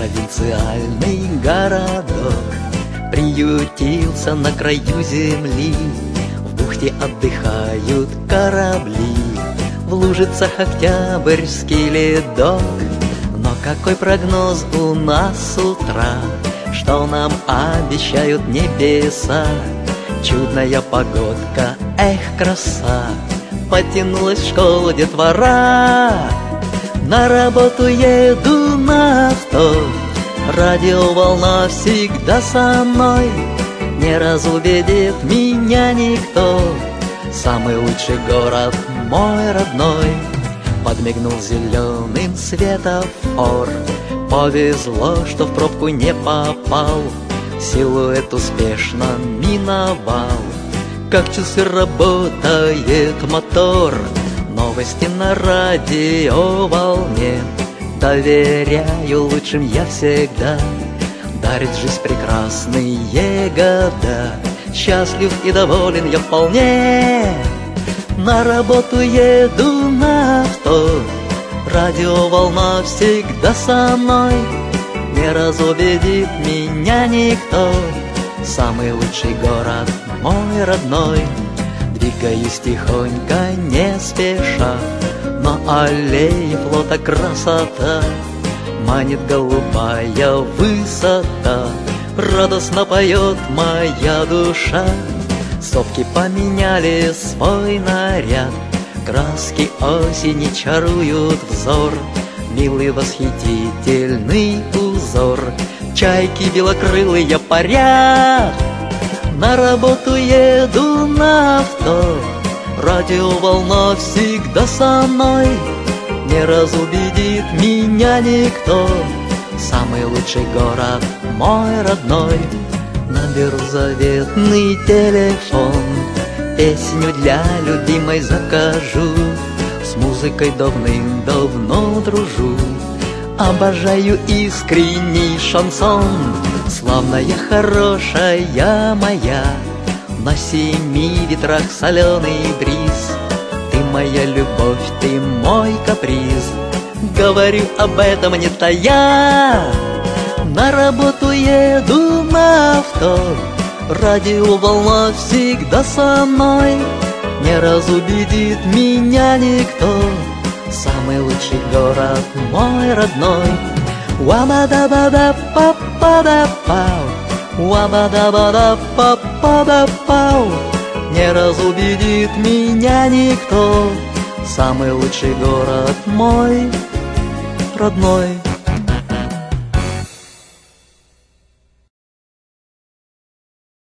Провинциальный городок приютился на краю земли. В бухте отдыхают корабли, в лужицах октябрьский ледок. Но какой прогноз у нас с утра, что нам обещают небеса? Чудная погодка, эх, краса, потянулась в школу детвора. На работу еду на авто, радиоволна всегда со мной. Не разубедит меня никто, самый лучший город мой родной. Подмигнул зеленым светофор, повезло, что в пробку не попал. Силуэт успешно миновал, как часы работает мотор. Новости на радиоволне доверяю лучшим я всегда. Дарит жизнь прекрасные года, счастлив и доволен я вполне. На работу еду на авто, радиоволна всегда со мной. Не разубедит меня никто, самый лучший город мой родной. Двигаюсь тихонько, не спеша, на аллее флота красота. Манит голубая высота, радостно поет моя душа. Сопки поменяли свой наряд, краски осени чаруют взор. Милый восхитительный узор, чайки белокрылые парят. На работу еду на авто, радиоволна всегда со мной. Не разубедит меня никто, самый лучший город мой родной. Наберу заветный телефон, песню для любимой закажу. С музыкой давным-давно дружу, обожаю искренний шансон. Славная, хорошая моя, на семи ветрах соленый бриз. Ты моя любовь, ты мой каприз, говорю об этом не тая. На работу еду на авто, радиоволна всегда со мной. Не разубедит меня никто, самый лучший город мой родной. Уа-ба-да-ба-да-па-па-да-пау, уа-ба-да-ба-да-па-па-да-пау. Не разубедит меня никто, самый лучший город мой родной.